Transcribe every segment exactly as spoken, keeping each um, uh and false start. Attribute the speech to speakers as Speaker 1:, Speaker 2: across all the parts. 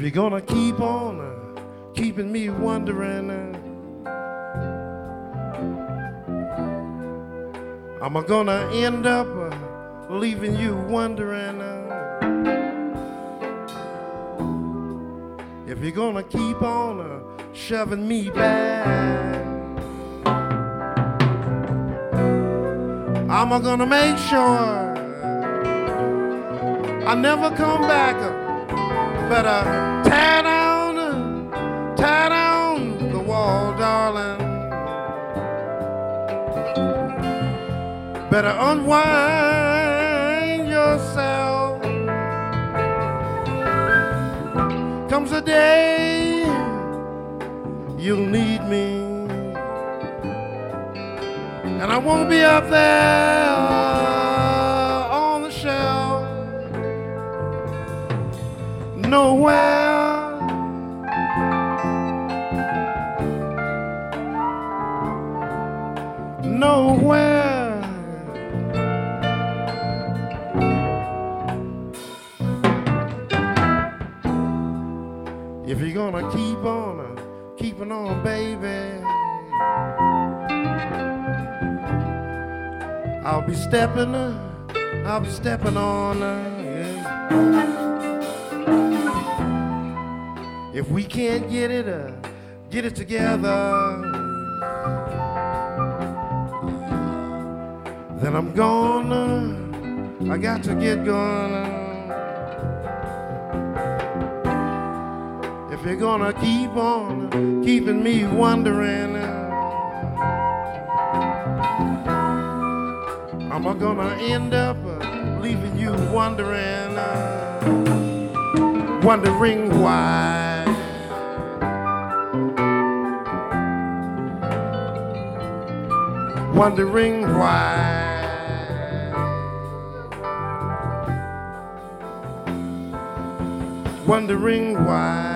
Speaker 1: you're gonna keep on uh, keeping me wondering, uh, I'm gonna end up uh, leaving you wondering. Uh, if you're gonna keep on uh, shoving me back, I'm gonna make sure I never come back. Better tear down, tear down the wall, darling. Better unwind yourself. Comes a day you'll need me, and I won't be up there on the shelf. Nowhere, nowhere. If you're gonna keep on, uh, keeping on, baby, I'll be stepping, uh, I'll be stepping on, uh, yeah. If we can't get it, uh, get it together, then I'm gonna, I got to get going. If you're gonna keep on keeping me wondering, I'm gonna end up uh, leaving you wondering, uh, wondering why. Wondering why. Wondering why.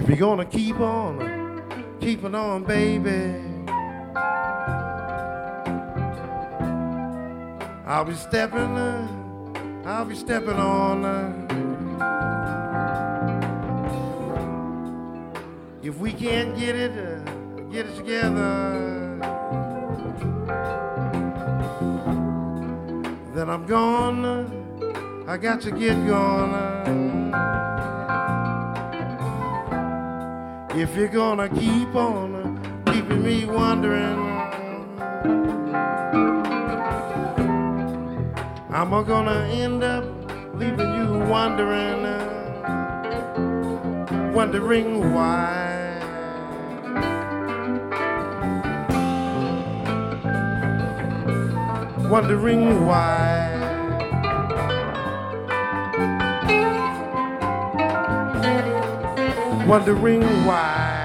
Speaker 1: you're gonna keep on, keeping on, baby, I'll be stepping, uh, I'll be stepping on. Uh, if we can't get it, uh, get it together, then I'm gone. Uh, I got to get gone. Uh, if you're gonna keep on uh, keeping me wondering, I'm gonna end up leaving you wondering, uh, wondering why. Wondering why. Wondering why.